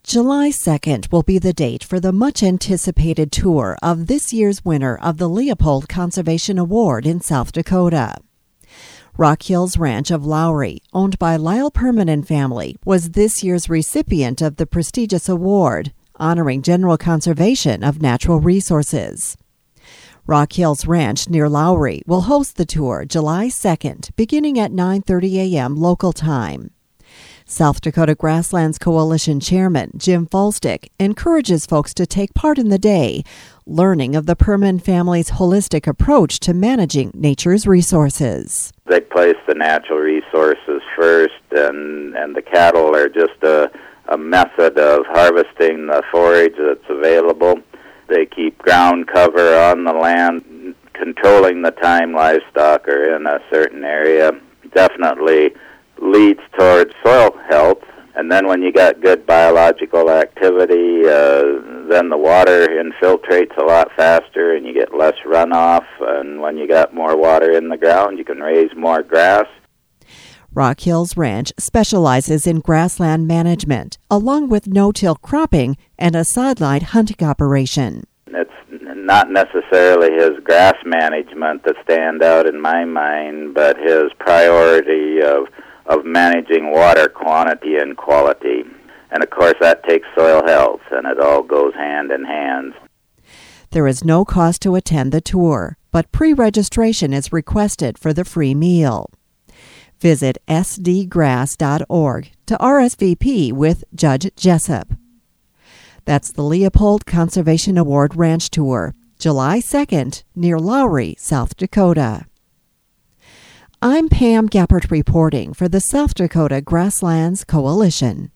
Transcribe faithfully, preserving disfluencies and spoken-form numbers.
July second will be the date for the much-anticipated tour of this year's winner of the Leopold Conservation Award in South Dakota. Rock Hills Ranch of Lowry, owned by Lyle Perman family, was this year's recipient of the prestigious award, honoring general conservation of natural resources. Rock Hills Ranch near Lowry will host the tour July second, beginning at nine thirty a.m. local time. South Dakota Grasslands Coalition Chairman Jim Falstick encourages folks to take part in the day, learning of the Perman family's holistic approach to managing nature's resources. They place the natural resources first, and, and the cattle are just a, a method of harvesting the forage that's available. They keep ground cover on the land, controlling the time livestock are in a certain area. Definitely leads towards soil health, and then when you got good biological activity, uh, then the water infiltrates a lot faster and you get less runoff, and when you got more water in the ground, you can raise more grass. Rock Hills Ranch specializes in grassland management, along with no-till cropping and a sidelight hunting operation. It's not necessarily his grass management that stand out in my mind, but his priority of of managing water quantity and quality. And of course that takes soil health, and it all goes hand in hand. There is no cost to attend the tour, but pre-registration is requested for the free meal. Visit s d grass dot org to R S V P with Judge Jessup. That's the Leopold Conservation Award Ranch Tour, July second, near Lowry, South Dakota. I'm Pam Gappert reporting for the South Dakota Grasslands Coalition.